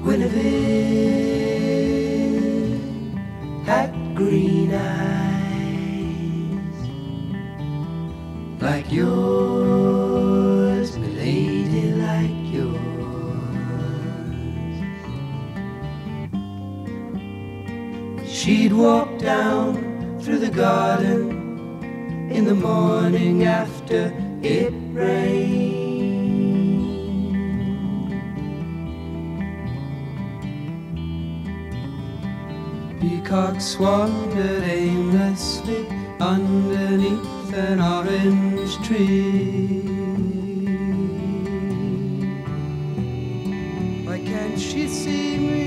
Guinevere had green eyes like yours, milady, like yours. She'd walk down through the garden in the morning after it rained. Peacocks wandered aimlessly underneath an orange tree. Why can't she see me?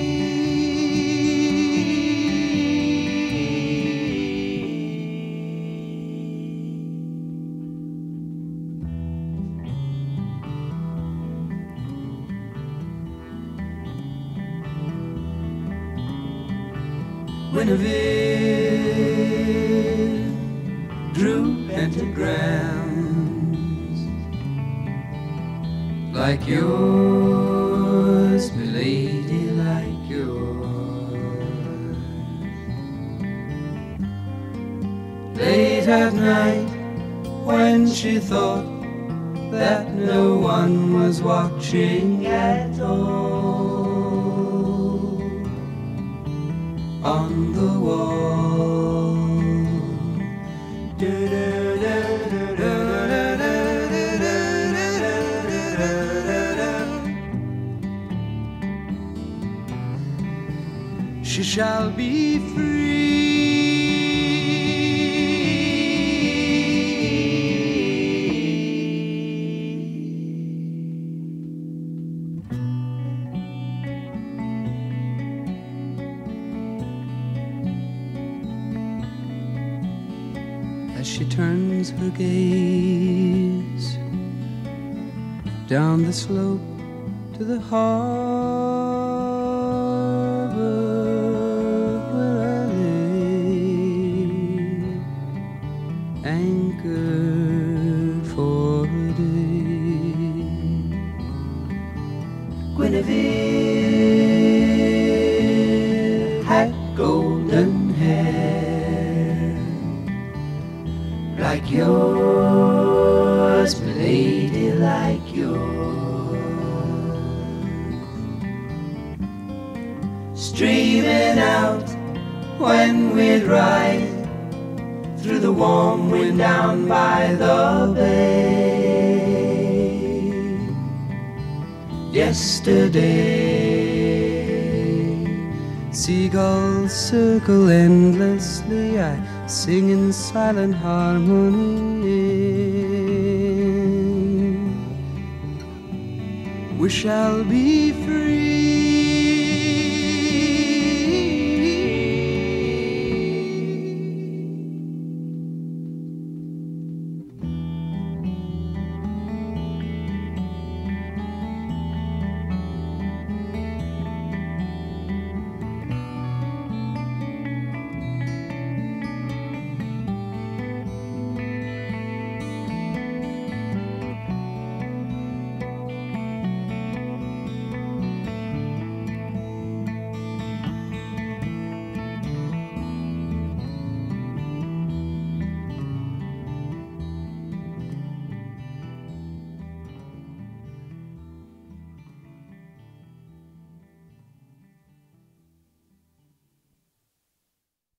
Guinevere drew pentagrams like yours, milady, like yours. Late at night, when she thought that no one was watching at all, on the wall, she shall be free. As she turns her gaze down the slope to the harbor where I lay, anchored for a day. Guinevere had golden hair like yours, milady, like yours. Streaming out when we'd ride through the warm wind down by the bay. Yesterday, seagulls circle endlessly, I sing in silent harmony. We shall be free.